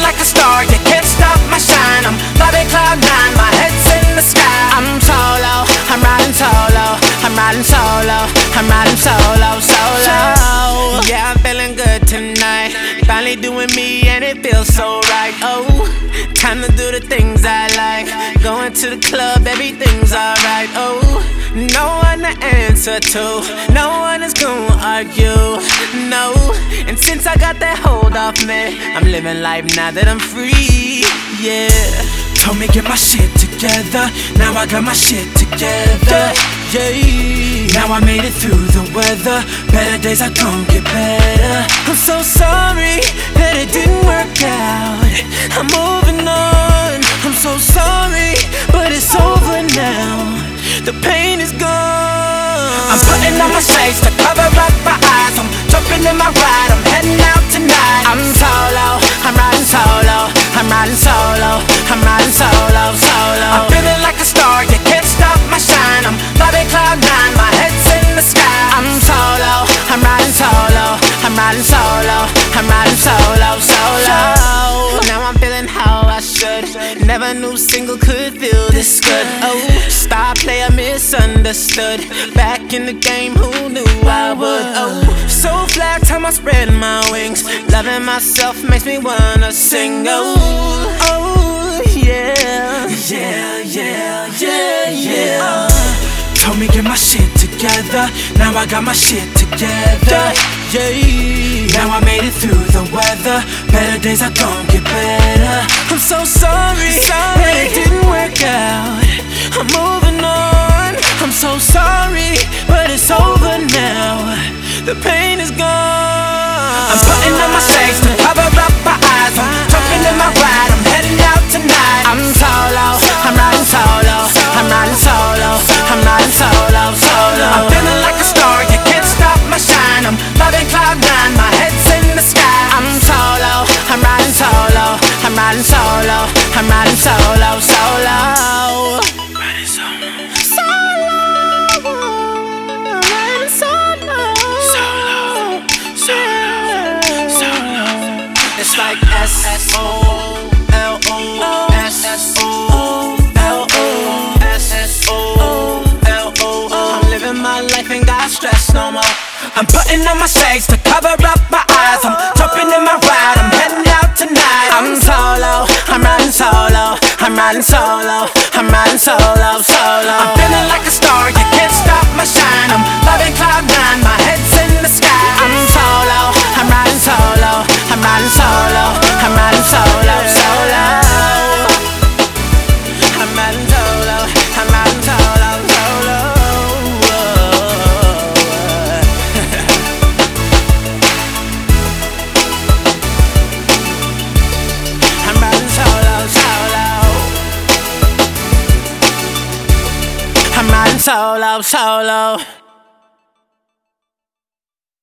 like a star, you can't stop my shine. I'm flying cloud nine, my head's in the sky. I'm solo, I'm riding solo, I'm riding solo, I'm riding solo, solo. Yeah, I'm feeling good tonight. Finally doing me and it feels so right. Oh, time to do the things I like. Going to the club, everything's alright. Oh, no one to answer to, no one is gonna argue, no. And since I got that hold off me, I'm living life now that I'm free, yeah. Told me get my shit together, now I got my shit together, yeah. Now I made it through the weather, better days are gon' get better. I'm so sorry that it didn't work out, I'm moving on. I'm so sorry, but it's over now, the pain is gone. I'm putting on my shades to cover up my eyes. I'm jumping in my ride, I'm heading out tonight. I'm solo, I'm riding solo, I'm riding solo, I'm riding solo, solo. I'm feeling like a star, you can't stop my shine. I'm flying cloud nine, my head's in the sky. I'm solo, I'm riding solo, I'm riding solo, I'm riding solo, solo. Now I'm feeling how I should. Never knew single could feel this good. Oh, star player misunderstood. Back in the game, who knew I would? Oh, so flat, time I spread my wings. Loving myself makes me wanna sing. Oh, oh, yeah, yeah, yeah, yeah, yeah. Told me get my shit together, now I got my shit together, yeah. Now I made it through the weather, better days are gon' get better. I'm so sorry that it didn't work out, I'm moving on. I'm so sorry, but it's over now, the pain is gone. I'm putting on my shades to cover up my eyes. I'm jumping in my ride, I'm heading out tonight. I'm solo, I'm riding solo, I'm riding solo, I'm riding solo, solo. I'm feeling like a star, you can't stop my shine. I'm flying cloud nine, my head's in the sky. I'm solo, I'm riding solo, I'm riding solo, I'm riding solo, solo. Riding solo. It's like S-S-O-L-O, S-S-O-L-O, S-S-O-L-O. I'm living my life, ain't got stress no more. I'm putting on my shades to cover up my eyes. I'm jumping in my ride, I'm heading out tonight. I'm solo, I'm riding solo, I'm riding solo, I'm riding solo, solo. I'm feeling like a star, you can't stop my shine. I'm flying cloud nine, my head's in the sky. I'm solo, I'm riding solo, I'm riding solo, I'm riding solo, solo. I'm riding solo, I'm riding solo, solo. I'm riding solo, solo. I'm riding solo, solo.